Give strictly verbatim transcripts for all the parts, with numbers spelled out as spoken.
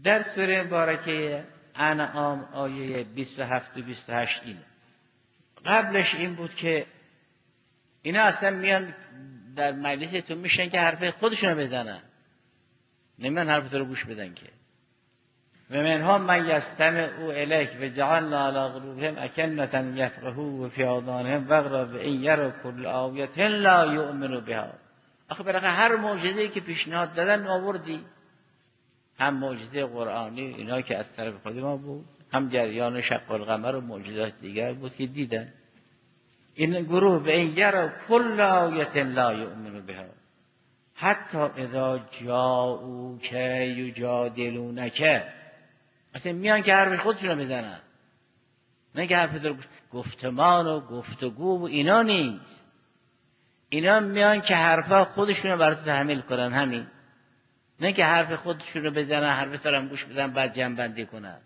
در سوره مبارکه انعام آیه بیست و هفت و بیست و هشت اینه. قبلش این بود که اینا اصلا میان در مجلستون میشن که حرف خودشونو بزنن، نمیان حرف تو رو گوش بدن که. و منهم من یستمع الیک و جعلنا علی قلوبهم اکنة یفقهوا و فی آذانهم وقرا و ان یروا کل آیة لا یؤمنوا بها. آخه برای هر معجزه‌ای که پیشنهاد دادن آوردی، هم معجزه قرآنی اینا که از طرف خود ما بود، هم جریان شق القمر و معجزات دیگر بود که دیدن. این گروه به این یروا کل آیة لا یؤمنوا بها حتی اذا جاءوک یجادلونک. اصلا میان که حرف خودشونو بزنن، نه که حرف تو گفتمان و گفتگو و اینا نیست. اینا میان که حرفا خودشونو برات تحمیل کنن، همین، نه که حرف خودشونو بزنن، حرف تو هم گوش بدن بعد جمع بندی کنن.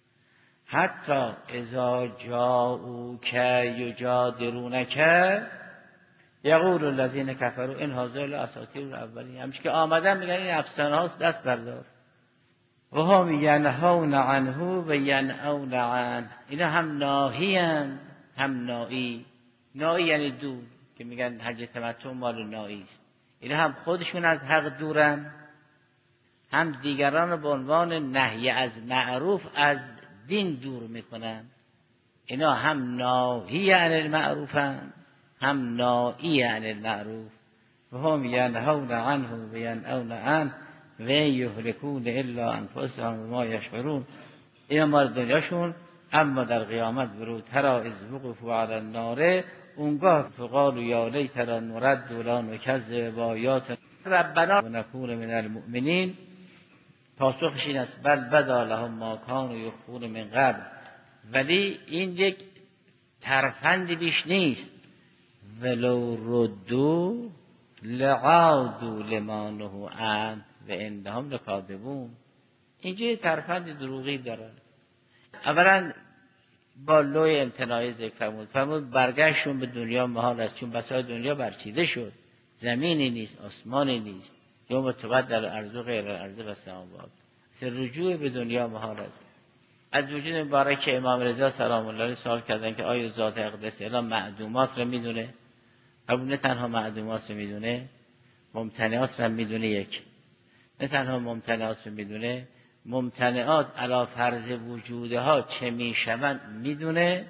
حتی اذا جاءوک یجادلونک یقول الذین کفروا ان هذا الا اساطیر الاولین. همش که آمدن میگن این افسانه هاست، دست بردار. و هم ینهون عنه و ینأون عنه. اینا هم ناهیان هم نایی. نایی یعنی دور، که میگن حج تمتع مال نایی است. اینا هم خودشون از حق دورن، هم دیگران به عنوان نهی از معروف از دین دور میکنن. اینا هم ناهی عن المعروف هم نایی عن المعروف. و هم ینهون عنه و ینأون عنه و یهلکون الا انفسهم و ما یشعرون. اینا مال دنیاشون، اما در قیامت برو ترا اذ وقفوا علی النار اونگاه فقالوا یا لیتنا نرد ولا نکذب بآیات ربنا و نکون من المؤمنین. پاسخش این است بل بدا لهم ما کانوا یخفون من قبل. ولی این یک ترفندی بیش نیست. ولو ردوا لعادوا لما نهوا عنه و انهم لکاذبون. اینجا یه ترفند دروغی داره. اولا با لوی امتناعی ذکر فرمود فرمود برگشتشون به دنیا محال است، چون بساط دنیا برچیده شد، زمینی نیست، آسمانی نیست. یوم تبدل الارض غیر الارض و السماوات. رجوع به دنیا محال است. از وجود مبارک امام رضا سلام الله علیه سوال کردن که آیا ذات اقدس الهی معدومات رو میدونه؟ قبول نه تنها معدومات رو میدونه، ممتنعات رو میدونه. یک، نه تنها ممتنعات رو میدونه، ممتنعات علی فرض وجودها چه میشوند میدونه.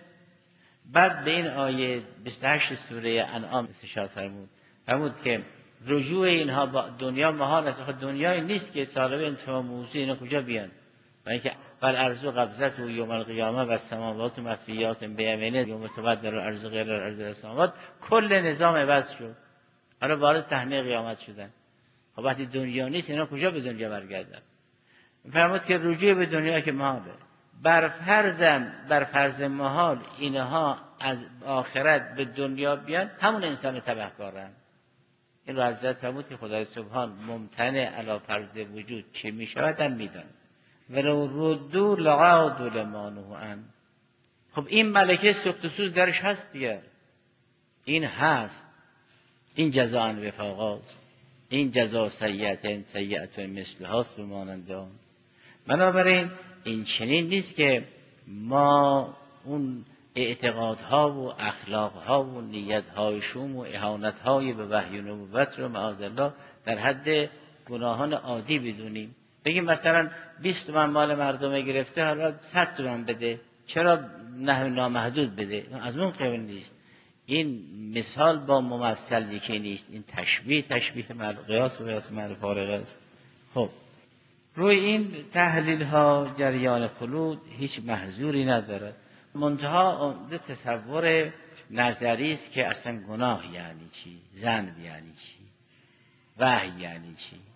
بعد به این آیه بیست و هشت سوره انعام استشهاد فرمود فرمود که رجوع اینها با دنیا محال است. خود دنیایی نیست که سالب انتفاع موضوع اینا کجا بیان؟ برای که فالارض قبضته یوم القیامه و السماوات مطویات بیمینه یوم تبدل الارض غیر الارض و السماوات. کل نظام عوض شد، حالا وارد صحنه قیامت شدن. خب وقتی دنیا نیست اینا کجا به دنیا برگردن؟ فرمود که رجوع به دنیا که محاله. بر فرضم بر فرض محال اینها از آخرت به دنیا بیان، همون انسان تبهکارن. این رو حضرت فرمود که خدای سبحان ممتنع علی فرض وجود چه می شود هم میدن. ولو ردوا لعادوا لما نهوا عنه. خب این ملکه سوخت و سوز درش هست دیگه، این هست. این جزاء وفاقاست، این جزاء سیئة سیئة مثل هاست و مانند آن. بنابراین این چنین نیست که ما اون اعتقادها و اخلاقها و نیتهای شوم و اهانتهای به وحی و نبوت رو معاذالله در حد گناهان عادی بدونیم. بگیم مثلا بیست تومن مال مردم گرفته، حالا صد تومن بده، چرا نه نامحدود بده؟ از اون قبل نیست. این مثال با ممثل یکی نیست، این تشبیه تشبیه مع قیاس و قیاس مع فارق است. خب روی این تحلیل ها جریان خلود هیچ محظوری ندارد. منتها تصور نظری است که اصلا گناه یعنی چی، ذنب یعنی چی، وحی یعنی چی.